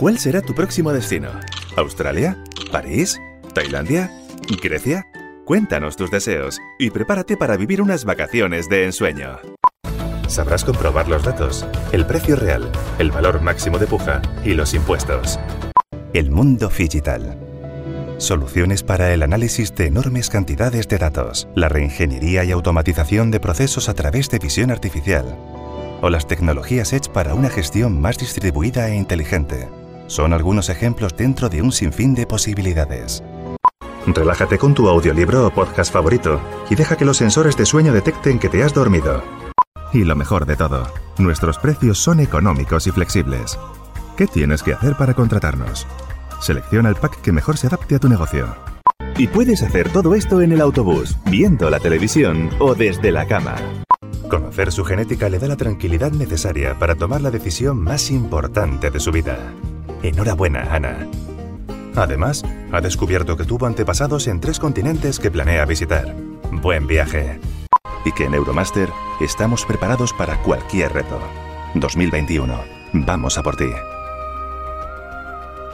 ¿Cuál será tu próximo destino? ¿Australia? ¿París? ¿Tailandia? ¿Grecia? Cuéntanos tus deseos y prepárate para vivir unas vacaciones de ensueño. Sabrás comprobar los datos, el precio real, el valor máximo de puja y los impuestos. El mundo digital. Soluciones para el análisis de enormes cantidades de datos, la reingeniería y automatización de procesos a través de visión artificial, o las tecnologías Edge para una gestión más distribuida e inteligente. Son algunos ejemplos dentro de un sinfín de posibilidades. Relájate con tu audiolibro o podcast favorito y deja que los sensores de sueño detecten que te has dormido. Y lo mejor de todo, nuestros precios son económicos y flexibles. ¿Qué tienes que hacer para contratarnos? Selecciona el pack que mejor se adapte a tu negocio. Y puedes hacer todo esto en el autobús, viendo la televisión o desde la cama. Conocer su genética le da la tranquilidad necesaria para tomar la decisión más importante de su vida. Enhorabuena, Ana. Además, ha descubierto que tuvo antepasados en 3 continentes que planea visitar. Buen viaje. Y que en Euromaster estamos preparados para cualquier reto. 2021. Vamos a por ti.